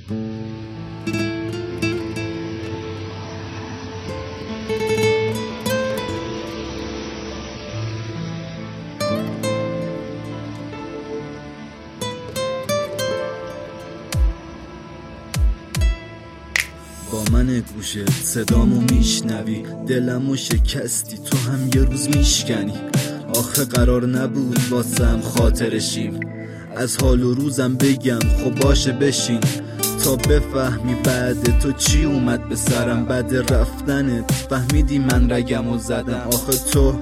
با من گوشه صدامو میشنوی، دلمو شکستی تو هم یه روز میشکنی. آخه قرار نبود واسم خاطرشیم، از حال و روزم بگم خب باشه بشین تا بفهمی بعد تو چی اومد به سرم. بعد رفتنت فهمیدی من رگمو زدم. آخه تو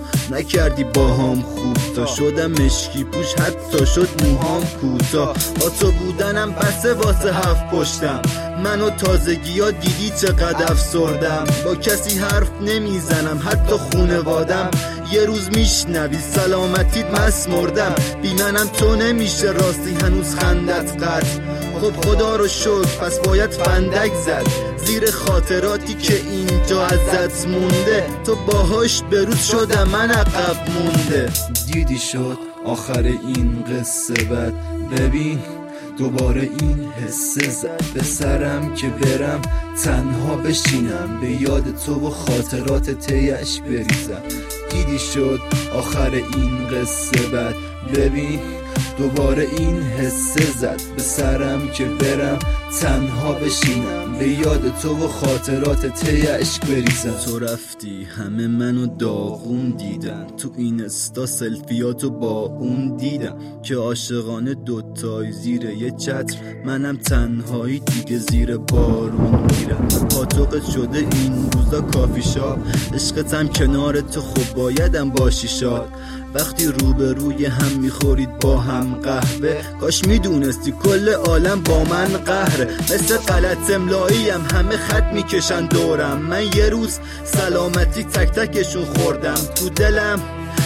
نکردی باهام خوب تا شدم مشکی پوش، حتی شد موهام کوتاه. با تو بودنم بسه واسه هفت پشتم، منو تازگی‌ها دیدی چقدر افسردم. با کسی حرف نمیزنم حتی خونوادم، یه روز میشنوی سلامتیت مسمردم. بی منم تو نمیشه راستی هنوز خندت قطع. خب خدا رو شکر پس باید فندک زد زیر خاطراتی که اینجا ازت مونده. تو باهاش بروز شدم من عقب مونده. دیدی شد آخر این قصه بد، ببین دوباره این حسه زد به سرم که برم تنها بشینم، به یاد تو و خاطرات تیش بریزم. دیدی شد آخر این قصه بد، ببین دوباره این حسه زد به سرم که برم تنها بشینم، به یاد تو و خاطرات تیش بریزم. تو رفتی همه منو داغون دیدن، تو این استا سلفیاتو با اون دیدم که عاشقانه دوتای زیر یه چتر، منم تنهایی دیگه زیر بارون میرم. پاتوقت شده این روزا کافی شاپ، عشقتم کنار تو خب بایدم باشی شاد. وقتی روبروی هم میخورید با هم قهوه، کاش میدونستی کل عالم با من قهره. مثل غلط املایی همه خط میکشن دورم، من یه روز سلامتی تک تکشون خوردم. تو دلم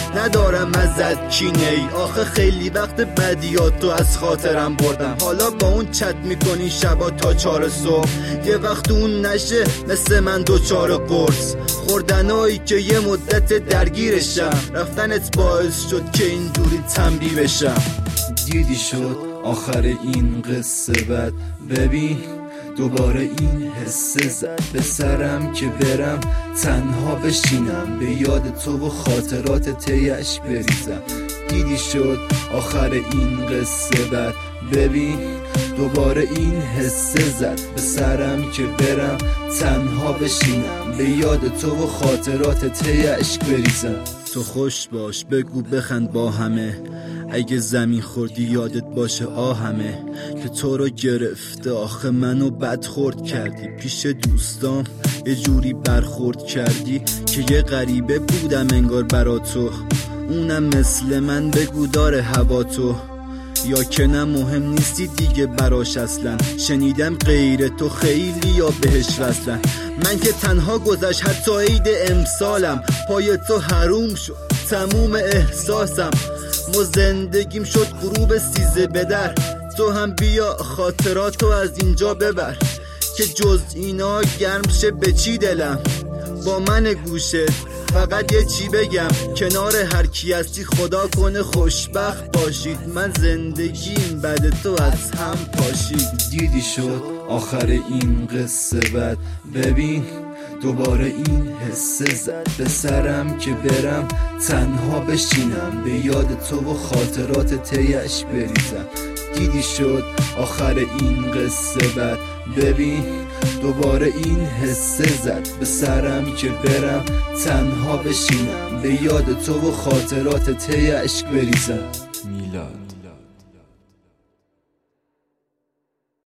ندارم ازت کینه ای، آخه خیلی وقت بدیاتو از خاطرم بردم. حالا با اون چت میکنی شبا تا 4 صبح، یه وقت اون نشه مثل من دوچار قرص خوردنایی که یه مدت درگیرشم. رفتنت باعث شد که اینجوری تنبیه بشم. دیدی شد آخر این قصه بد، ببین دوباره این حسه زد به سرم که برم تنها بشینم، به یاد تو و خاطرات تیش بریزم. دیدی شد آخر این قصه بد، ببین دوباره این حسه زد به سرم که برم تنها بشینم، به یاد تو و خاطرات تیش بریزم. تو خوش باش بگو بخند با همه، اگه زمین خوردی یادت باشه آهمه که تو رو گرفته. آخه منو بد خورد کردی، پیش دوستام یه جوری برخورد کردی که یه غریبه بودم انگار برا تو. اونم مثل من بگو داره هوا تو، یا که نه مهم نیستی دیگه براش اصلا. شنیدم غیر تو خیلی یا بهش وصلن، من که تنها گذشت حتی عید امسالم. پای تو حروم شد تموم احساسم، مو زندگیم شد غروب 13 به در. تو هم بیا خاطراتو از اینجا ببر که جز اینا گرم شه به چی دلم. با من گوشت فقط یه چی بگم، کنار هر کی هستی خدا کنه خوشبخت باشید. من زندگیم بعد تو از هم پاشید. دیدی شد آخر این قصه بد، ببین دوباره این حسه زد به سرم که برم تنها بشینم، به یاد تو و خاطرات تیش بریزم. دیدی شد آخر این قصه بد، ببین دوباره این حسه زد به سرم که برم تنها بشینم، به یاد تو و خاطرات تیش بریزم. میلاد.